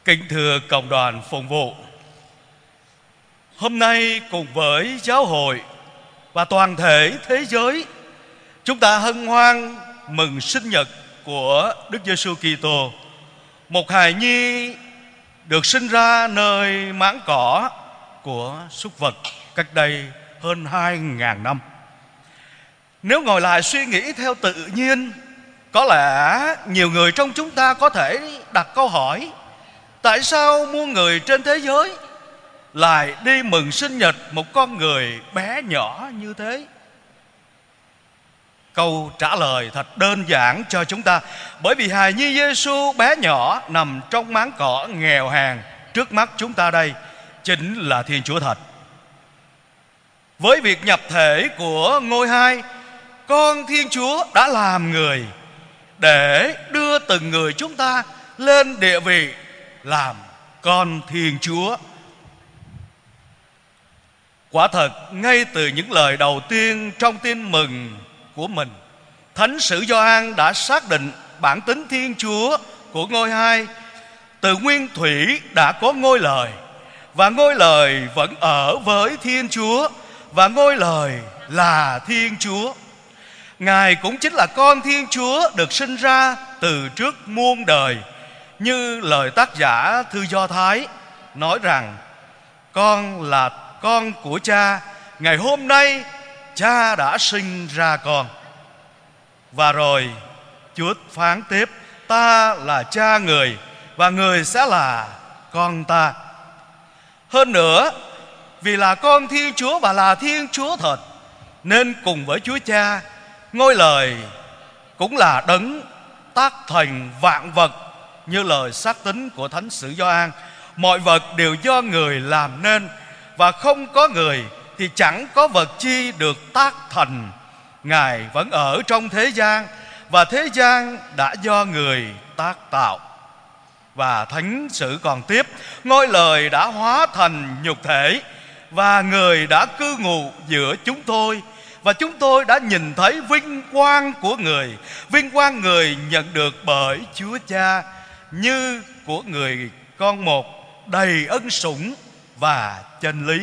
Kính thưa cộng đoàn phụng vụ, hôm nay cùng với giáo hội và toàn thể thế giới, chúng ta hân hoan mừng sinh nhật của Đức Giêsu Kitô, một hài nhi được sinh ra nơi máng cỏ của súc vật cách đây hơn 2.000 năm. Nếu ngồi lại suy nghĩ theo tự nhiên, có lẽ nhiều người trong chúng ta có thể đặt câu hỏi: tại sao muôn người trên thế giới lại đi mừng sinh nhật một con người bé nhỏ như thế? Câu trả lời thật đơn giản cho chúng ta: bởi vì hài nhi Giêsu bé nhỏ nằm trong máng cỏ nghèo hèn trước mắt chúng ta đây chính là Thiên Chúa thật. Với việc nhập thể của ngôi hai, con Thiên Chúa đã làm người để đưa từng người chúng ta lên địa vị làm con Thiên Chúa. Quả thật, ngay từ những lời đầu tiên trong tin mừng của mình, Thánh sử Gioan đã xác định bản tính Thiên Chúa của ngôi hai. Từ nguyên thủy đã có ngôi lời, và ngôi lời vẫn ở với Thiên Chúa, và ngôi lời là Thiên Chúa. Ngài cũng chính là con Thiên Chúa được sinh ra từ trước muôn đời. Như lời tác giả thư Do Thái nói rằng: con là con của cha, ngày hôm nay cha đã sinh ra con. Và rồi Chúa phán tiếp: ta là cha người, và người sẽ là con ta. Hơn nữa, vì là con Thiên Chúa và là Thiên Chúa thật, nên cùng với Chúa Cha, ngôi lời cũng là đấng tác thành vạn vật. Như lời xác tín của Thánh sử Gioan: mọi vật đều do người làm nên, và không có người thì chẳng có vật chi được tác thành. Ngài vẫn ở trong thế gian, và thế gian đã do người tác tạo. Và Thánh sử còn tiếp: ngôi lời đã hóa thành nhục thể, và người đã cư ngụ giữa chúng tôi, và chúng tôi đã nhìn thấy vinh quang của người, vinh quang người nhận được bởi Chúa Cha, như của người con một, đầy ân sủng và chân lý.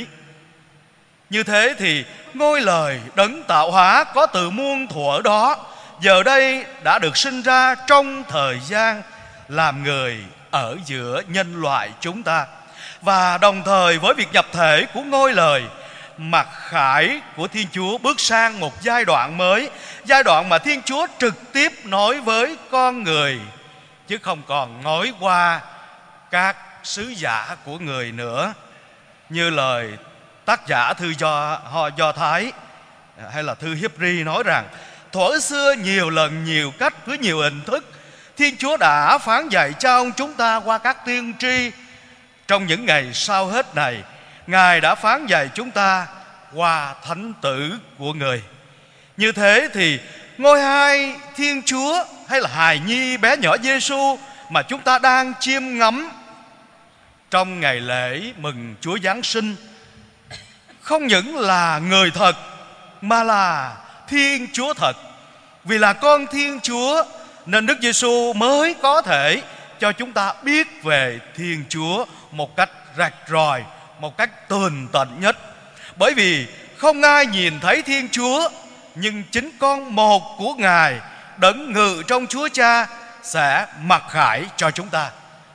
Như thế thì ngôi lời đấng tạo hóa có từ muôn thuở đó, giờ đây đã được sinh ra trong thời gian, làm người ở giữa nhân loại chúng ta. Và đồng thời với việc nhập thể của ngôi lời, mặc khải của Thiên Chúa bước sang một giai đoạn mới, giai đoạn mà Thiên Chúa trực tiếp nói với con người, chứ không còn nói qua các sứ giả của người nữa. Như lời tác giả thư Do Thái hay là thư Hebri nói rằng: thuở xưa nhiều lần nhiều cách với nhiều hình thức, Thiên Chúa đã phán dạy cho ông chúng ta qua các tiên tri. Trong những ngày sau hết này, Ngài đã phán dạy chúng ta qua thánh tử của người. Như thế thì ngôi hai Thiên Chúa hay là hài nhi bé nhỏ Giêsu mà chúng ta đang chiêm ngắm trong ngày lễ mừng Chúa Giáng sinh, không những là người thật mà là Thiên Chúa thật. Vì là con Thiên Chúa nên Đức Giêsu mới có thể cho chúng ta biết về Thiên Chúa một cách rạch ròi, một cách tường tận nhất. Bởi vì không ai nhìn thấy Thiên Chúa, nhưng chính con một của Ngài đấng ngự trong Chúa Cha sẽ mặc khải cho chúng ta.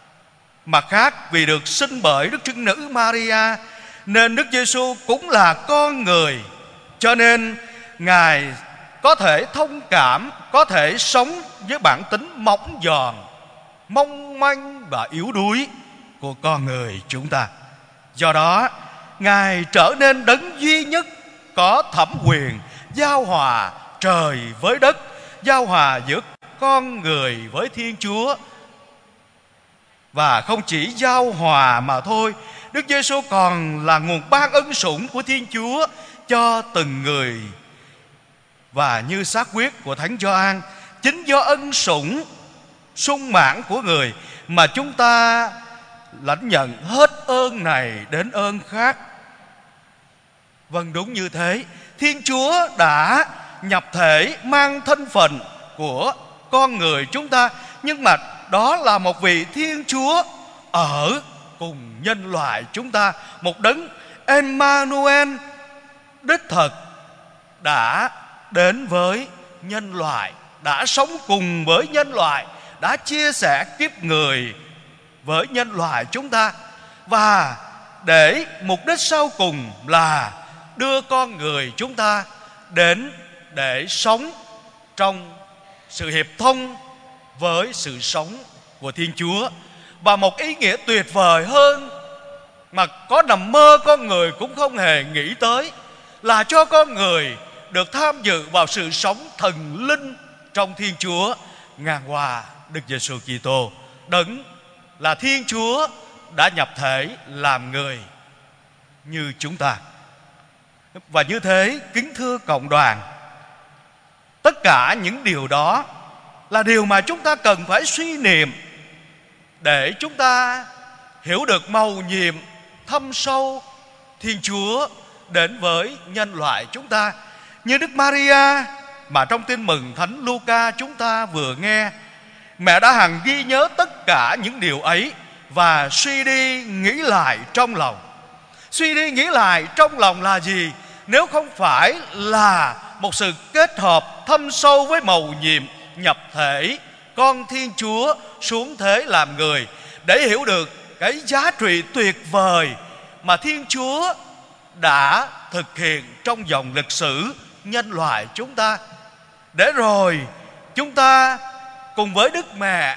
Mặt khác, vì được sinh bởi Đức Trinh Nữ Maria, nên Đức Giêsu cũng là con người, cho nên Ngài có thể thông cảm, có thể sống với bản tính mỏng giòn, mong manh và yếu đuối của con người chúng ta. Do đó, Ngài trở nên đấng duy nhất có thẩm quyền giao hòa trời với đất, giao hòa giữa con người với Thiên Chúa. Và không chỉ giao hòa mà thôi, Đức Giêsu còn là nguồn ban ân sủng của Thiên Chúa cho từng người. Và như xác quyết của Thánh Gioan, chính do ân sủng sung mãn của người mà chúng ta lãnh nhận hết ơn này đến ơn khác. Vâng, đúng như thế, Thiên Chúa đã nhập thể mang thân phận của con người chúng ta, nhưng mà đó là một vị Thiên Chúa ở cùng nhân loại chúng ta. Một đấng Emmanuel đích thực đã đến với nhân loại, đã sống cùng với nhân loại, đã chia sẻ kiếp người với nhân loại chúng ta. Và để mục đích sau cùng là đưa con người chúng ta đến để sống trong sự hiệp thông với sự sống của Thiên Chúa. Và một ý nghĩa tuyệt vời hơn mà có nằm mơ con người cũng không hề nghĩ tới là cho con người được tham dự vào sự sống thần linh trong Thiên Chúa ngàn hòa Đức Giêsu Kitô, đấng là Thiên Chúa đã nhập thể làm người như chúng ta. Và như thế, kính thưa cộng đoàn, tất cả những điều đó là điều mà chúng ta cần phải suy niệm để chúng ta hiểu được mầu nhiệm thâm sâu Thiên Chúa đến với nhân loại chúng ta. Như Đức Maria mà trong Tin Mừng Thánh Luca chúng ta vừa nghe, mẹ đã hằng ghi nhớ tất cả những điều ấy và suy đi nghĩ lại trong lòng. Suy đi nghĩ lại trong lòng là gì nếu không phải là một sự kết hợp thâm sâu với mầu nhiệm nhập thể con Thiên Chúa xuống thế làm người, để hiểu được cái giá trị tuyệt vời mà Thiên Chúa đã thực hiện trong dòng lịch sử nhân loại chúng ta. Để rồi chúng ta cùng với Đức Mẹ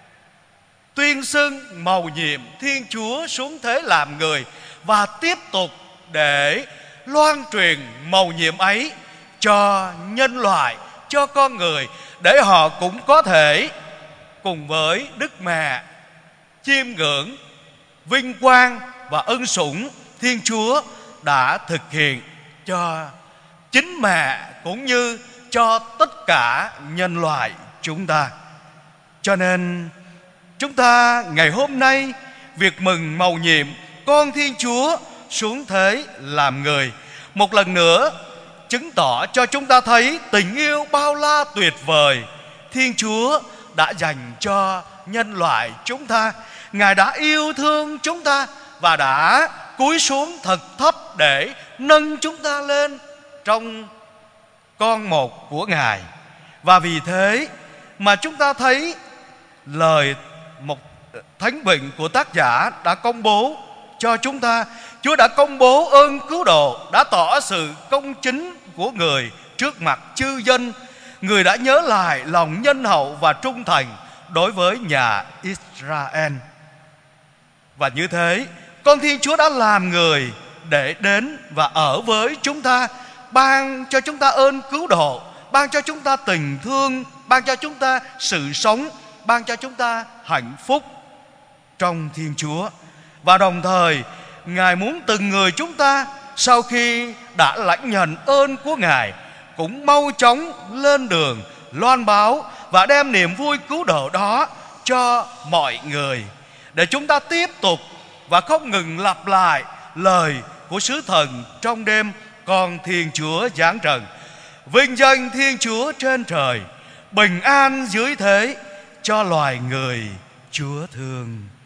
tuyên xưng mầu nhiệm Thiên Chúa xuống thế làm người, và tiếp tục để loan truyền mầu nhiệm ấy cho nhân loại, cho con người, để họ cũng có thể cùng với Đức Mẹ chiêm ngưỡng vinh quang và ân sủng Thiên Chúa đã thực hiện cho chính mẹ cũng như cho tất cả nhân loại chúng ta. Cho nên chúng ta ngày hôm nay, việc mừng mầu nhiệm con Thiên Chúa xuống thế làm người một lần nữa chứng tỏ cho chúng ta thấy tình yêu bao la tuyệt vời Thiên Chúa đã dành cho nhân loại chúng ta. Ngài đã yêu thương chúng ta và đã cúi xuống thật thấp để nâng chúng ta lên trong con một của Ngài. Và vì thế mà chúng ta thấy lời một thánh vịnh của tác giả đã công bố cho chúng ta. Chúa đã công bố ơn cứu độ, đã tỏ sự công chính của người trước mặt chư dân. Người đã nhớ lại lòng nhân hậu và trung thành đối với nhà Israel. Và như thế, con Thiên Chúa đã làm người để đến và ở với chúng ta, ban cho chúng ta ơn cứu độ, ban cho chúng ta tình thương, ban cho chúng ta sự sống, ban cho chúng ta hạnh phúc trong Thiên Chúa. Và đồng thời Ngài muốn từng người chúng ta sau khi đã lãnh nhận ơn của Ngài cũng mau chóng lên đường loan báo và đem niềm vui cứu độ đó cho mọi người, để chúng ta tiếp tục và không ngừng lặp lại lời của sứ thần trong đêm con Thiên Chúa giáng trần. Vinh danh Thiên Chúa trên trời, bình an dưới thế, cho loài người Chúa thương.